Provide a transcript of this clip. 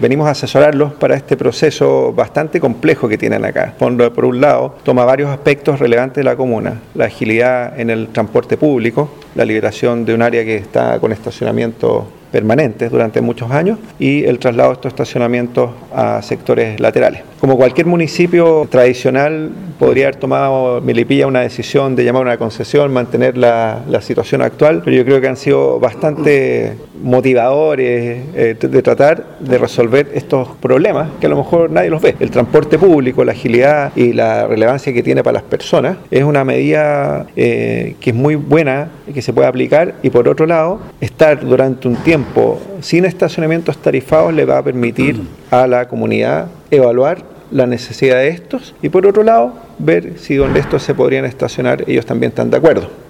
venimos a asesorarlos para este proceso bastante complejo que tienen acá. Por un lado, toma varios aspectos relevantes de la comuna: la agilidad en el transporte público, la liberación de un área que está con estacionamiento permanentes durante muchos años y el traslado de estos estacionamientos a sectores laterales. Como cualquier municipio tradicional, podría haber tomado Melipilla una decisión de llamar a una concesión, mantener la situación actual, pero yo creo que han sido bastante motivadores de tratar de resolver estos problemas que a lo mejor nadie los ve. El transporte público, la agilidad y la relevancia que tiene para las personas es una medida que es muy buena y que se puede aplicar, y por otro lado, estar durante un tiempo sin estacionamientos tarifados le va a permitir a la comunidad evaluar la necesidad de estos y por otro lado ver si donde estos se podrían estacionar ellos también están de acuerdo.